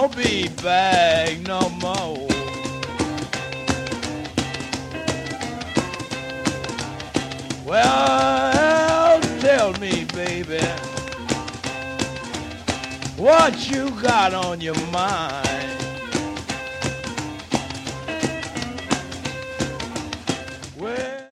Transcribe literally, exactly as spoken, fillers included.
won't be back no more. Well, tell me, baby, what you got on your mind?